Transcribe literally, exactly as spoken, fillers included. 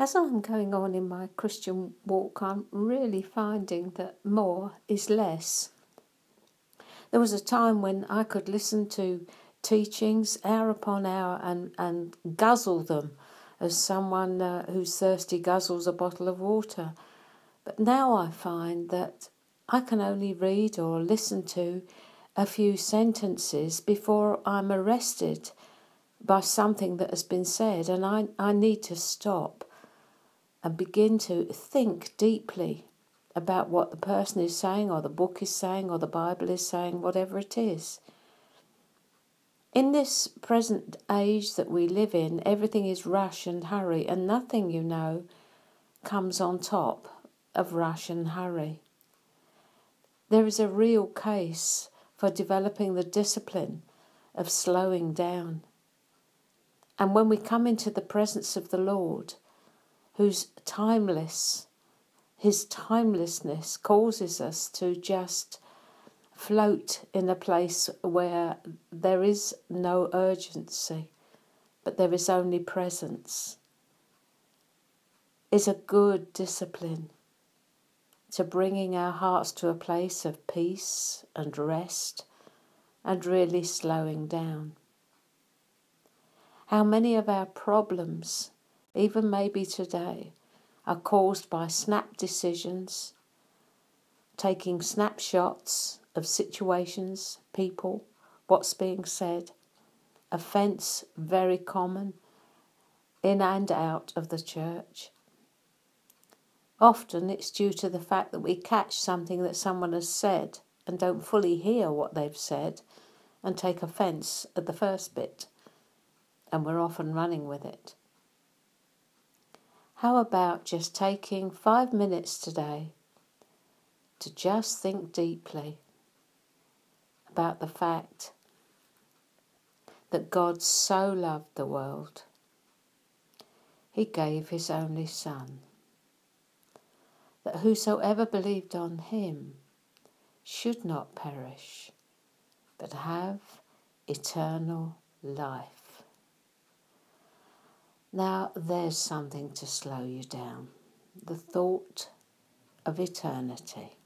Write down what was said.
As I'm going on in my Christian walk, I'm really finding that more is less. There was a time when I could listen to teachings hour upon hour and, and guzzle them as someone uh, who's thirsty guzzles a bottle of water. But now I find that I can only read or listen to a few sentences before I'm arrested by something that has been said, and I, I need to stop and begin to think deeply about what the person is saying, or the book is saying, or the Bible is saying, whatever it is. In this present age that we live in, everything is rush and hurry, and nothing, you know, comes on top of rush and hurry. There is a real case for developing the discipline of slowing down. And when we come into the presence of the Lord, who's timeless, his timelessness causes us to just float in a place where there is no urgency, but there is only presence, is a good discipline to bringing our hearts to a place of peace and rest and really slowing down. How many of our problems, even maybe today, are caused by snap decisions, taking snapshots of situations, people, what's being said, offence very common, in and out of the church. Often it's due to the fact that we catch something that someone has said and don't fully hear what they've said and take offence at the first bit, and we're often running with it. How about just taking five minutes today to just think deeply about the fact that God so loved the world, he gave his only Son, that whosoever believed on him should not perish, but have eternal life. Now there's something to slow you down, the thought of eternity.